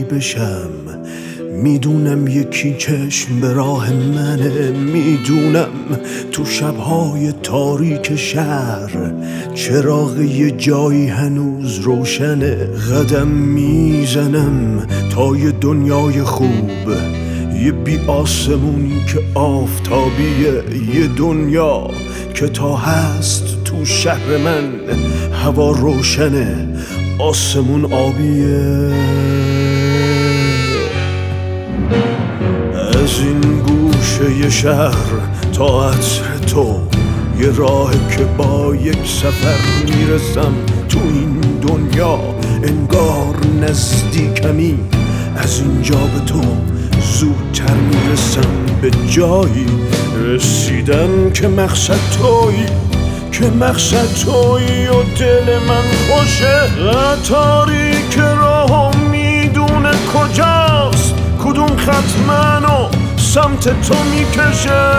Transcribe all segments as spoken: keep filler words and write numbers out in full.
جایی بشم. میدونم یکی چشم به راه منه، میدونم تو شبهای تاریک شهر چراغ یه جایی هنوز روشنه. قدم میزنم تا یه دنیای خوب، یه بی آسمون که آفتابیه، یه دنیا که تا هست تو شهر من هوا روشنه، آسمون آبیه. از این گوشه ی شهر تا عطر تو یه راه که با یک سفر میرسم تو این دنیا، انگار نزدیکمی از اینجا به تو زودتر میرسم به جایی رسیدم که مقصد تویی، که مقصد تویی و دل من خوشه. قطاری که راهو میدونه کجاست، کدوم خط منو سمت تو میکشه.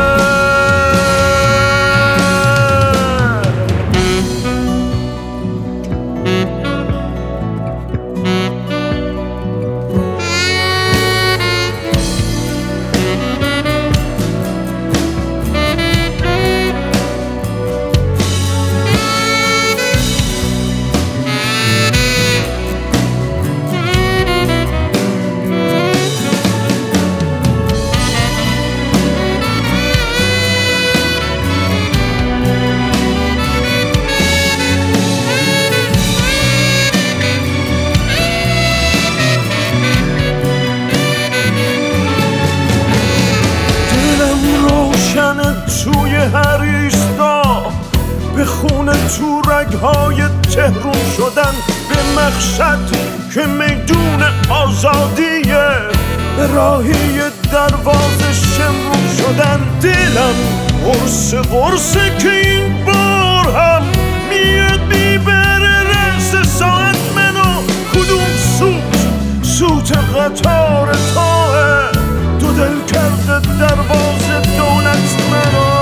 توی هر ایستا به خونه تو رگهای تهرون شدن، به مقصد که میدون آزادیه، به راهی دروازه شمرون شدن. دلم قرص قرصه که این بار هم میاد میبره رأس ساعت منو. کدوم سوت سوت قطار تاه دو دل کرده دروازه دولت منو.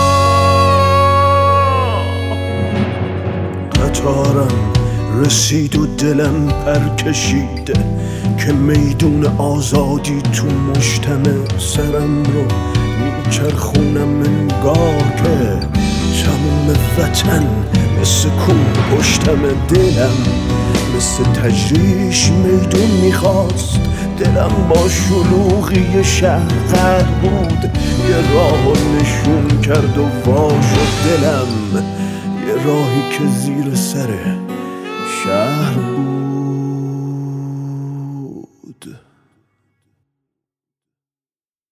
قطارم رسید و دلم پر کشیده که میدون آزادی تو مشتمه. سرم رو میچرخونم انگار که تموم وطن مثل کوه پشتمه. دلم مثل تجریش میدون میخواست، دلم با شلوغی شهر غرق بود، یه راه نشون کرد و وا شد دلم، یه راهی که زیر سر شهر بود.